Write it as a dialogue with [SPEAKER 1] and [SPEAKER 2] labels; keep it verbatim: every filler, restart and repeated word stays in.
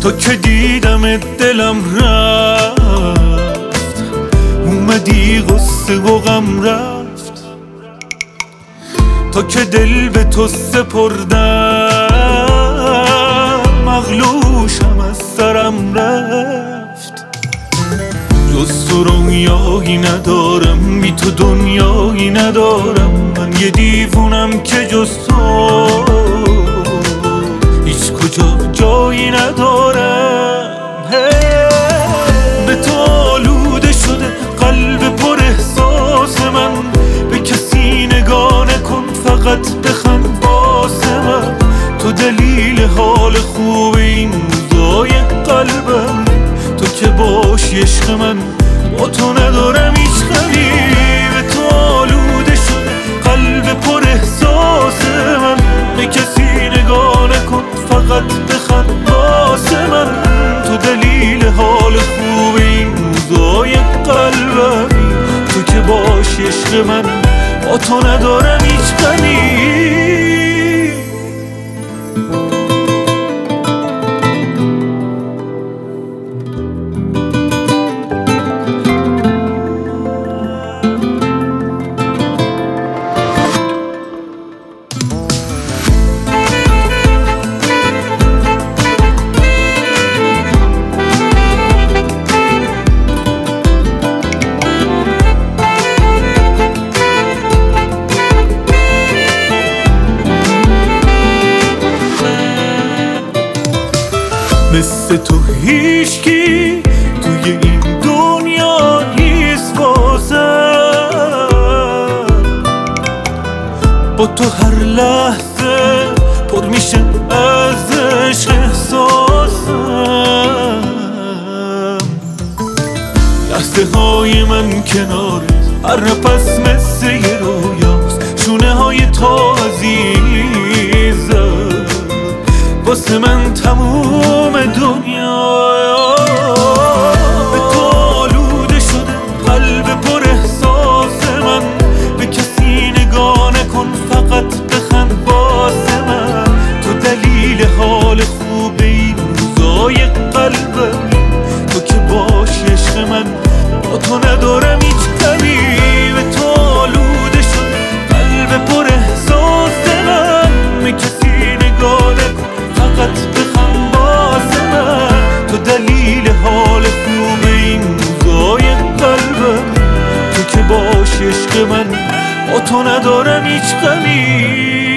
[SPEAKER 1] تا که دیدم دلم رفت، اومدی غصه و غم رفت. تا که دل به تو سپردم، مغلوشم از سرم رفت. جز تو رویایی ندارم، بی تو دنیایی ندارم. من یه دیوونم که جز تو هیچ کجا جایی ندارم. به تو آلوده شده قلب پر احساس من، به کسی نگاه نکن فقط بخند واسه من. تو دلیل حال خوب این روزای قلبم، تو که باشی عشق من، با تو ندارم هیچ غمی. به تو آلوده شده قلب پر احساس من، به کسی نگاه نکن فقط بخند واسه من. تو دلیل حال خوب این روزای قلبمی، تو که باشی عشق من، با تو ندارم هیچ غمی. مثل تو هیچکی توی این دنیا نیست بازم. با تو هر لحظه پر میشه از عشق احساسم. لحظه های من کنار هر نفس مثل یه رویاست. شونه های تو عزیزم واسه من تموم دنیا. به تو آلوده شده قلب پر احساس من، به کسی نگاه نکن فقط بخند واسه من. تو دلیل حال خوب این روزای قلبم، تو که باشی عشق من، با تو ندارم هیچ غمی. به تو آلوده شده قلب پر احساس من، به کسی نگاه نکن فقط بخند واسه من. تو دلیل حال خوب این روزای قلبم، تو که باشی عشق من، با تو ندارم هیچ غمی.